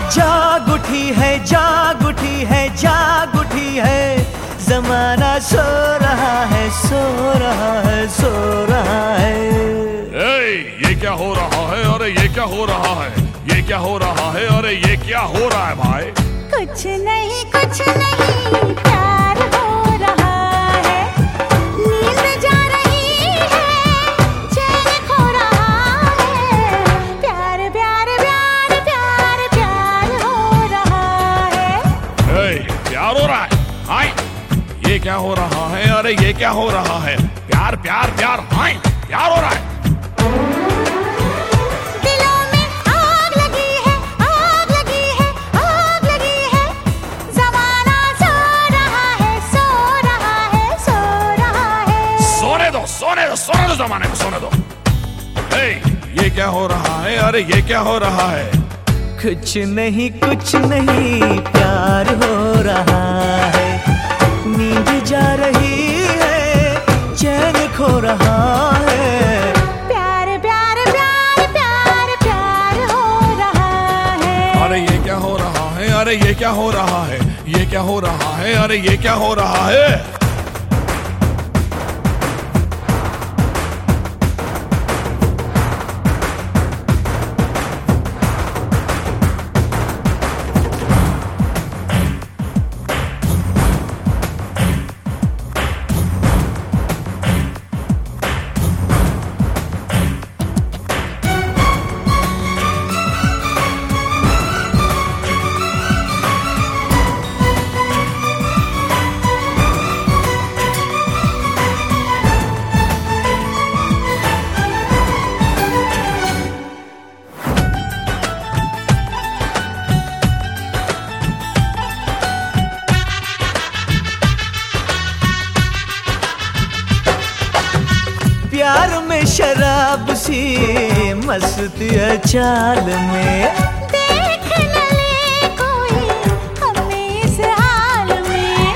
जाग उठी है, जाग उठी है, जाग उठी है, जमाना सो रहा है, सो रहा है, सो रहा है। ये क्या हो रहा है? अरे ये क्या हो रहा है? ये क्या हो रहा है? अरे ये क्या हो रहा है भाई? कुछ नहीं, कुछ नहीं, प्यार हो रहा है। नींद जा रही है, चैन खो रहा है। प्यार प्यार प्यार प्यार प्यार हो रहा है। प्यार हो रहा है? हाय, ये क्या हो रहा है? अरे ये क्या हो रहा है? प्यार प्यार प्यार, हाय, प्यार हो रहा है। दिलों में आग लगी है, आग लगी है, आग लगी है। ज़माना सो रहा है, सो रहा है, सो रहा है। सोने दो, सोने दो, सोने दो, जमाने को सोने दो। ये क्या हो रहा है? अरे ये क्या हो रहा है? कुछ नहीं, कुछ नहीं, प्यार हो रहा है। नींद जा रही है, चैन खो रहा है। प्यार प्यार प्यार प्यार प्यार हो रहा है। अरे ये क्या हो रहा है? अरे ये क्या हो रहा है? ये क्या हो रहा है? अरे ये क्या हो रहा है? प्यार में शराब सी मस्ती है चाल में। देख न ले कोई हमें इस हाल में।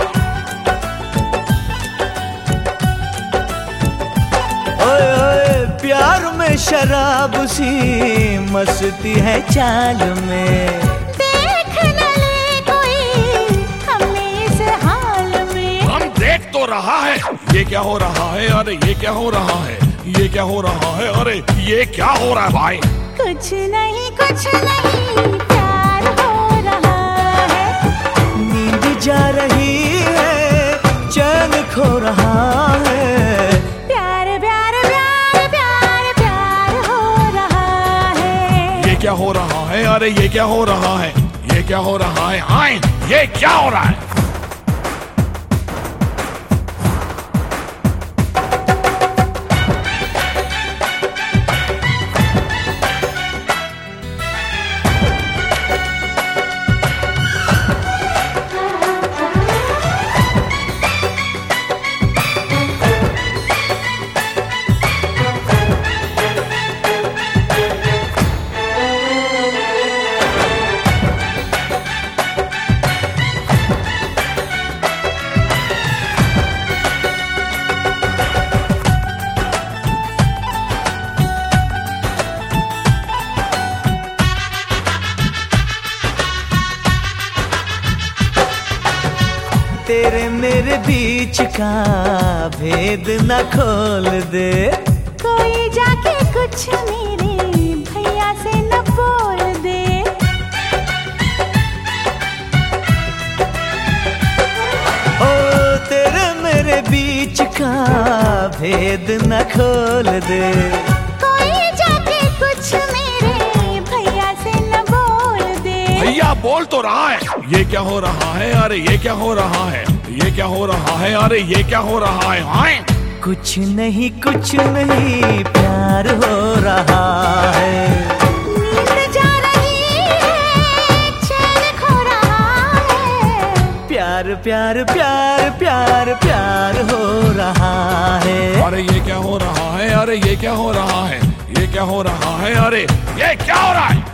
ओए ओए, प्यार में शराब सी मस्ती है चाल में। देख न ले कोई हमें इस हाल में। हम देख तो रहा है। ये क्या हो रहा है? अरे ये क्या हो रहा है? ये क्या हो रहा है? अरे ये क्या हो रहा है भाई? कुछ नहीं, कुछ नहीं, प्यार हो रहा है। नींद जा रही है, चैन खो रहा है। प्यार प्यार प्यार प्यार प्यार हो रहा है। ये क्या हो रहा है? अरे ये क्या हो रहा है? ये क्या हो रहा है? हाय, ये क्या हो रहा है? तेरे मेरे बीच का भेद न खोल दे। कोई जाके कुछ मेरे भैया से न बोल दे। ओ तेरे मेरे बीच का भेद न खोल दे। कोई जाके कुछ मेरे भैया से न बोल दे। भैया बोल तो रहा है। ये क्या हो रहा है? अरे ये क्या हो रहा है? ये क्या हो रहा है? अरे ये क्या हो रहा है? हाय, कुछ नहीं, कुछ नहीं, प्यार हो रहा है। नींद जा रही है, चैन खो रहा है। प्यार प्यार प्यार प्यार प्यार हो रहा है। अरे ये क्या हो रहा है? अरे ये क्या हो रहा है? ये क्या हो रहा है? अरे ये क्या हो रहा है?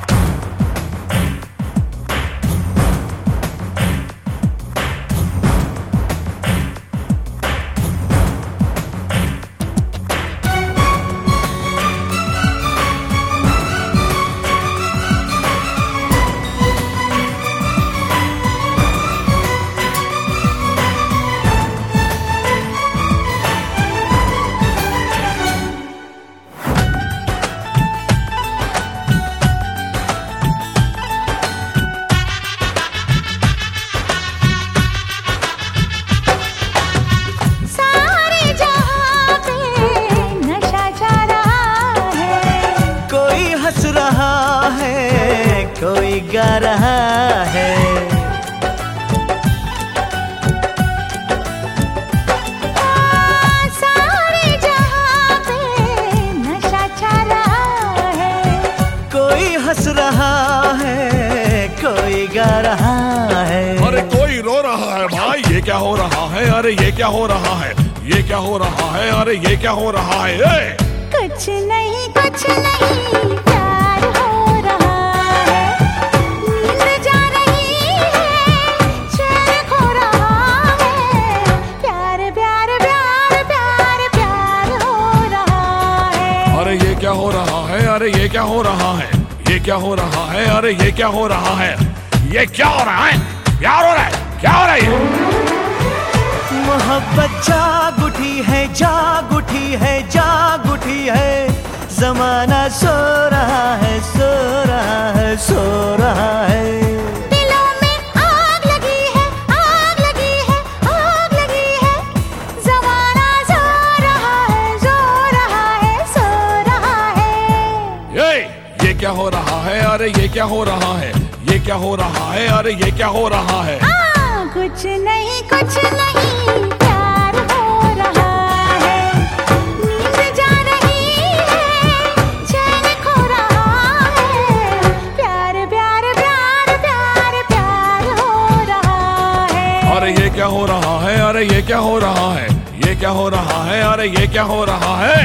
हो रहा है? अरे ये क्या हो रहा है? ये क्या हो रहा है? अरे ये क्या हो रहा है? कुछ नहीं प्यार हो रहा है, नींद जा रही है, चैन खो रहा है, प्यार प्यार प्यार प्यार प्यार हो रहा है। अरे ये क्या हो रहा है? अरे ये क्या हो रहा है? ये क्या हो रहा है? अरे ये क्या हो रहा है? ये क्या हो रहा है? प्यार हो रहा है? क्या हो रहा है ये? मोहब्बत जाग उठी है, जाग उठी है, जाग उठी है, जमाना सो रहा है, सो रहा है, सो रहा है। दिलों में आग लगी है, आग लगी है, आग लगी है, जमाना सो रहा है, सो रहा है, सो रहा है। ये क्या हो रहा है? अरे ये क्या हो रहा है? ये क्या हो रहा है? अरे ये क्या हो रहा है? कुछ नहीं प्यार हो रहा है, नींद जा रही है, चैन खो रहा है, प्यार प्यार प्यार प्यार प्यार हो रहा है। अरे ये क्या हो रहा है? अरे ये क्या हो रहा है? ये क्या हो रहा है? अरे ये क्या हो रहा है?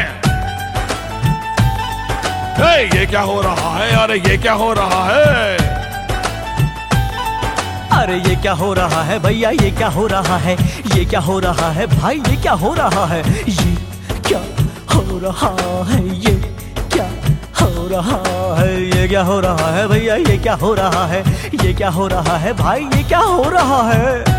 ये क्या हो रहा है? अरे ये क्या हो रहा है? अरे ये क्या हो रहा है भैया? ये क्या हो रहा है? ये क्या हो रहा है भाई? ये क्या हो रहा है? ये क्या हो रहा है? ये क्या हो रहा है? ये क्या हो रहा है भैया? ये क्या हो रहा है? ये क्या हो रहा है भाई? ये क्या हो रहा है?